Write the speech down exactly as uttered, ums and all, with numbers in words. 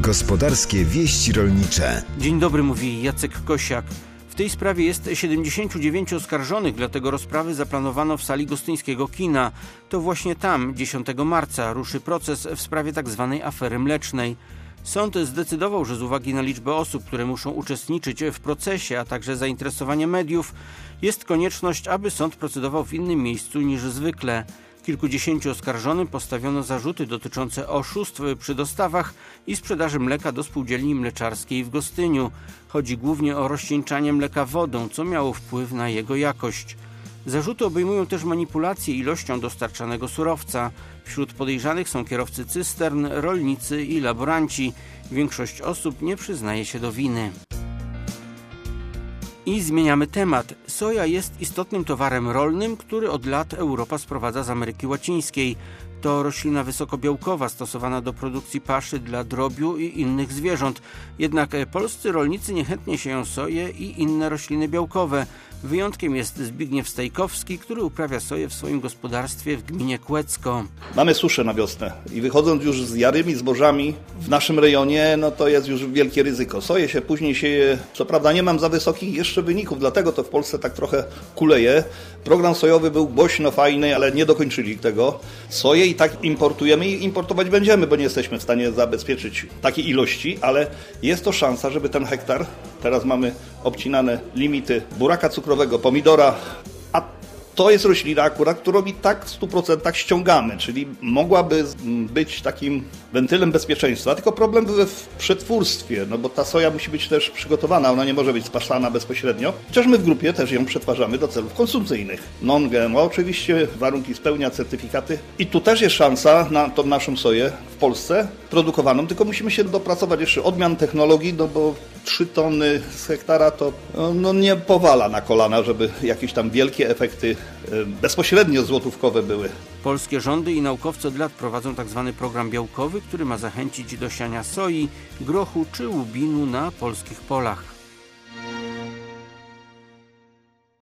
Gospodarskie wieści rolnicze. Dzień dobry, mówi Jacek Kosiak. W tej sprawie jest siedemdziesięciu dziewięciu oskarżonych, dlatego rozprawy zaplanowano w sali gostyńskiego kina. To właśnie tam dziesiątego marca ruszy proces w sprawie tzw. afery mlecznej. Sąd zdecydował, że z uwagi na liczbę osób, które muszą uczestniczyć w procesie, a także zainteresowanie mediów, jest konieczność, aby sąd procedował w innym miejscu niż zwykle. Kilkudziesięciu oskarżonym postawiono zarzuty dotyczące oszustw przy dostawach i sprzedaży mleka do spółdzielni mleczarskiej w Gostyniu. Chodzi głównie o rozcieńczanie mleka wodą, co miało wpływ na jego jakość. Zarzuty obejmują też manipulację ilością dostarczanego surowca. Wśród podejrzanych są kierowcy cystern, rolnicy i laboranci. Większość osób nie przyznaje się do winy. I zmieniamy temat. Soja jest istotnym towarem rolnym, który od lat Europa sprowadza z Ameryki Łacińskiej. To roślina wysokobiałkowa stosowana do produkcji paszy dla drobiu i innych zwierząt. Jednak polscy rolnicy niechętnie sieją soję i inne rośliny białkowe. Wyjątkiem jest Zbigniew Stajkowski, który uprawia soję w swoim gospodarstwie w gminie Kłecko. Mamy suszę na wiosnę i wychodząc już z jarymi zbożami w naszym rejonie, no to jest już wielkie ryzyko. Soję się później sieje, co prawda nie mam za wysokich jeszcze wyników, dlatego to w Polsce tak trochę kuleje. Program sojowy był głośno fajny, ale nie dokończyli tego. Soję i tak importujemy i importować będziemy, bo nie jesteśmy w stanie zabezpieczyć takiej ilości, ale jest to szansa, żeby ten hektar, teraz mamy obcinane limity buraka cukrowego, pomidora, a to jest roślina akurat, którą i tak w stu procentach ściągamy, czyli mogłaby być takim wentylem bezpieczeństwa, tylko problem był w przetwórstwie, no bo ta soja musi być też przygotowana, ona nie może być spaszana bezpośrednio, chociaż my w grupie też ją przetwarzamy do celów konsumpcyjnych. Non-G M O oczywiście, warunki spełnia, certyfikaty i tu też jest szansa na tą naszą soję w Polsce produkowaną, tylko musimy się dopracować jeszcze odmian technologii, no bo trzy tony z hektara to no, nie powala na kolana, żeby jakieś tam wielkie efekty bezpośrednio złotówkowe były. Polskie rządy i naukowcy od lat prowadzą tzw. program białkowy, który ma zachęcić do siania soi, grochu czy łubinu na polskich polach.